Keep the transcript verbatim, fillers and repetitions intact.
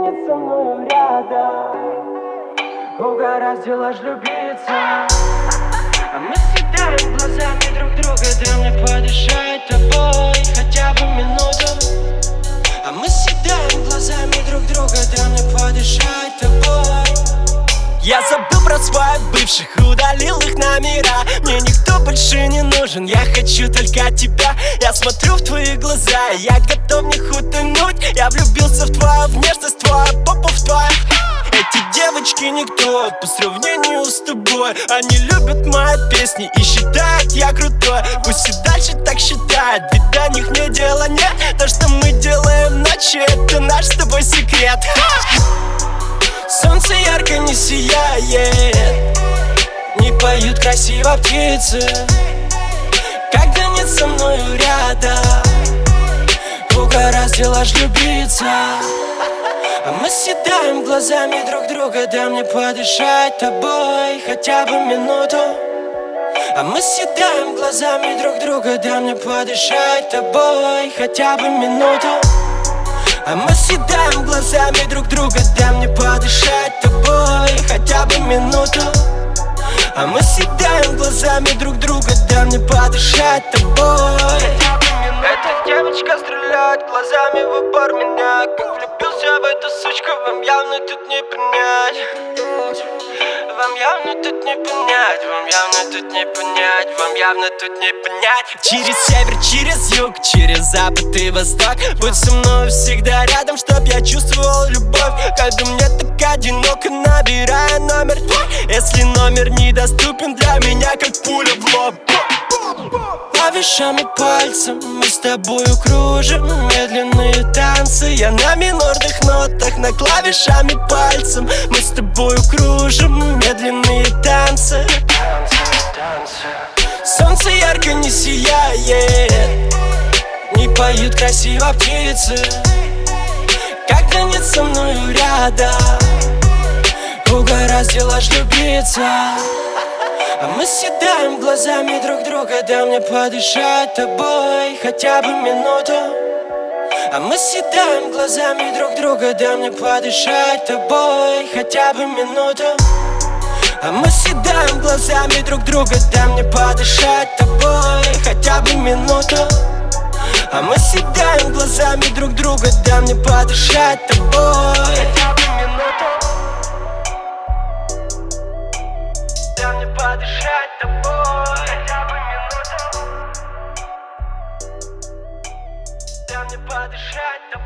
нет со мною рядом, угораздило ж любиться. А мы съедаем глазами друг друга, дай мне подышать тобой хотя бы минуту. А мы съедаем глазами друг друга, дай мне подышать тобой. Я забыл про своих бывших, удалил их номера. Мне никто больше не нужен, я хочу только тебя. Я смотрю в твои глаза, я готов в них утонуть. Я влюбился в твою внешность, твою попу, в твою. Эти девочки никто по сравнению с тобой. Они любят мои песни и считают я крутой. Пусть и дальше так считают, ведь до них мне дела нет. То, что мы делаем ночью, это наш с тобой секрет. Солнце ярко не сияет, не поют красиво птицы, когда нет со мною рядом, угораздило ж любиться. А мы съедаем глазами друг друга, дай мне подышать тобой хотя бы минуту. А мы съедаем глазами друг друга, дай мне подышать тобой хотя бы минуту. А мы съедаем глазами друг друга, дай мне подышать тобой хотя бы минуту. А мы съедаем глазами друг друга, дай мне подышать тобой. Эта девочка стреляет глазами в упор меня. Как влюбился в эту сучку, вам явно тут не понять. Вам явно тут не понять, вам явно тут не понять, вам явно тут не понять. Через север, через юг, через запад и восток, будь со мной всегда рядом, чтоб я чувствовал любовь. Когда мне так одиноко, набирая номер твой. Если номер недоступен для меня, как пуля в лоб. Клавишами пальцем мы с тобою кружим медленные танцы. Я на минорных нотах, на клавишами пальцем мы с тобою кружим медленные танцы. Солнце ярко не сияет, не поют красиво птицы, когда нет со мною рядом, угораздило ж любиться. А мы съедаем глазами друг друга, дай мне подышать тобой хотя бы минуту. А мы съедаем глазами друг друга, дай мне подышать тобой хотя бы минуту. А мы съедаем глазами друг друга, дай мне подышать тобой хотя бы минуту. А мы съедаем глазами друг друга, дай мне подышать тобой хотя бы минуту. Дай мне подышать тобой хотя бы минуту. Дай мне подышать тобой.